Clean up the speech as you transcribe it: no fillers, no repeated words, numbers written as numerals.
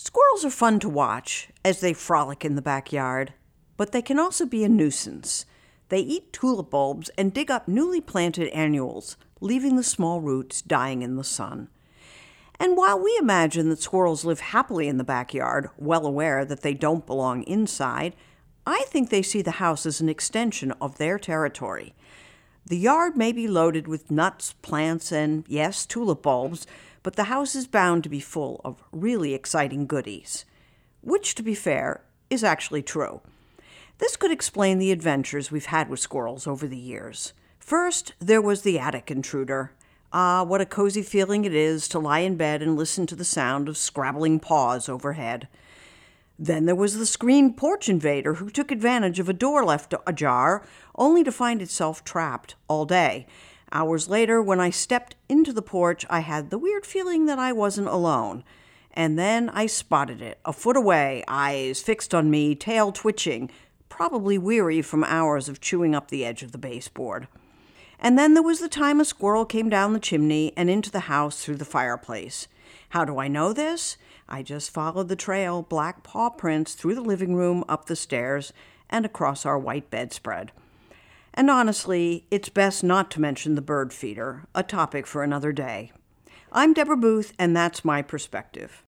Squirrels are fun to watch as they frolic in the backyard, but they can also be a nuisance. They eat tulip bulbs and dig up newly planted annuals, leaving the small roots dying in the sun. And while we imagine that squirrels live happily in the backyard, well aware that they don't belong inside, I think they see the house as an extension of their territory. The yard may be loaded with nuts, plants, and, yes, tulip bulbs, but the house is bound to be full of really exciting goodies. Which, to be fair, is actually true. This could explain the adventures we've had with squirrels over the years. First, there was the attic intruder. Ah, what a cozy feeling it is to lie in bed and listen to the sound of scrabbling paws overhead. Then there was the screened porch invader who took advantage of a door left ajar, only to find itself trapped all day. Hours later, when I stepped into the porch, I had the weird feeling that I wasn't alone. And then I spotted it, a foot away, eyes fixed on me, tail twitching, probably weary from hours of chewing up the edge of the baseboard. And then there was the time a squirrel came down the chimney and into the house through the fireplace. How do I know this? I just followed the trail, black paw prints, through the living room, up the stairs, and across our white bedspread. And honestly, it's best not to mention the bird feeder, a topic for another day. I'm Deborah Booth, and that's my perspective.